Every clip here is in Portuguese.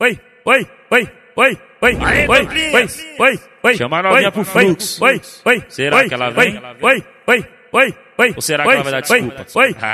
Chama a novinha pro fluxo. Será que ela vem? Ou será que ela vai dar desculpa?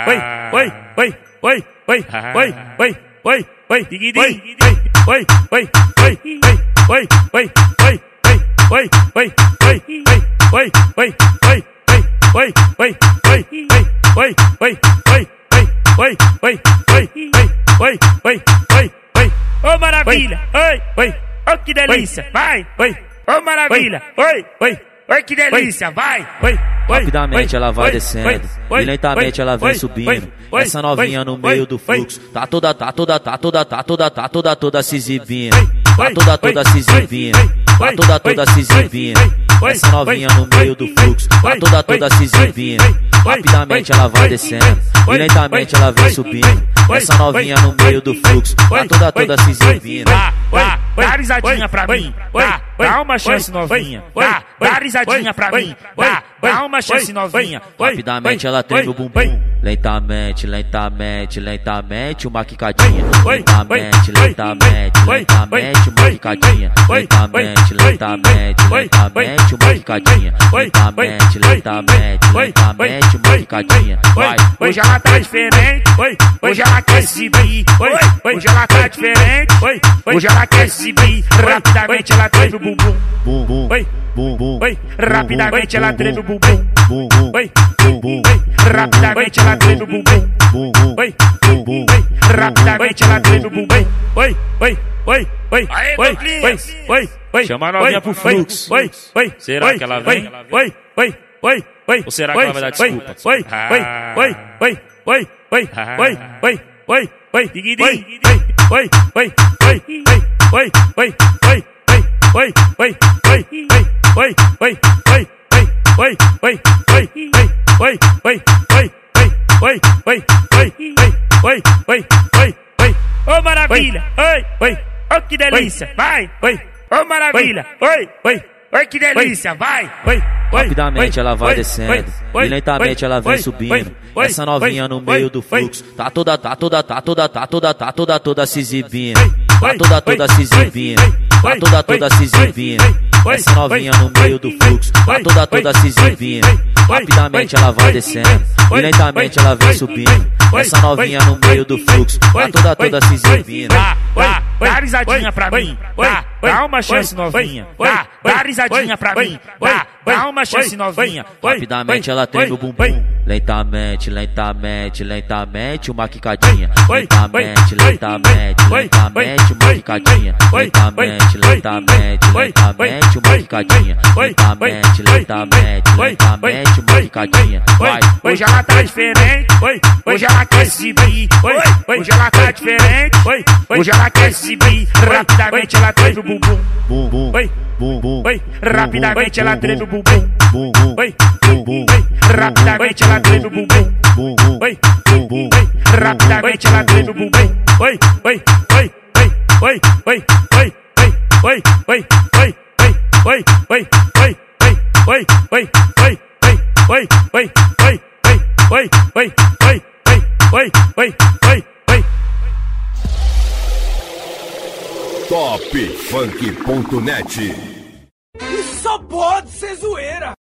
Ô maravilha, oi, ô que delícia, vai, ô maravilha, oi que delícia, vai. Rapidamente ela vai descendo e lentamente ela vem subindo. Essa novinha no meio do fluxo tá toda se exibindo. Tá toda se exibindo. Tá toda se exibindo. Essa novinha no meio do fluxo tá toda se exibindo. Rapidamente ela vai descendo e lentamente ela vem subindo. Essa novinha no meio do fluxo tá toda se exibindo. Dá risadinha pra mim, dá uma chance novinha, dá risadinha pra mim, dá uma chance novinha. Rapidamente ela treme o bumbum, lentamente, uma quicadinha. Lentamente, uma quicadinha. Lentamente, uma quicadinha. Lentamente, uma quicadinha. Vai. Hoje ela tá diferente, hoje ela quer se exibir, hoje ela tá diferente, hoje ela quer se exibir. Rapidamente ela treme o bumbum, rapidamente ela treme o bumbum, rapidamente ela treme o bumbum, rapidamente ela treme o bumbum. Chama a novinha pro fluxo. Será que ela vem? Ou será que ela vai dar desculpa? Ô maravilha, ô que delícia, vai. Ô maravilha, oi que delícia, vai. Rapidamente ela vai descendo e lentamente ela vem subindo. Essa novinha no meio do fluxo tá toda se exibindo. Tá toda se exibindo. Tá toda se exibindo. Essa novinha no meio do fluxo tá toda se exibindo. Rapidamente ela vai descendo e lentamente ela vem subindo. Essa novinha no meio do fluxo tá toda se exibindo. Dá risadinha pra mim, dá uma chance novinha, dá risadinha pra mim, dá uma chance novinha. Rapidamente ela treme o bumbum, lentamente, uma quicadinha. Lentamente, uma quicadinha. Lentamente, uma quicadinha. Lentamente, uma quicadinha. Vai. Hoje ela tá diferente, hoje ela quer se exibir, hoje ela tá diferente, hoje ela quer se exibir. Rapidamente ela treme o bumbum, rapidamente ela treme o bumbum, rapidamente ela treme o bumbum, rapidamente ela treme o bumbum. Topfunk.net. Isso só pode ser zoeira.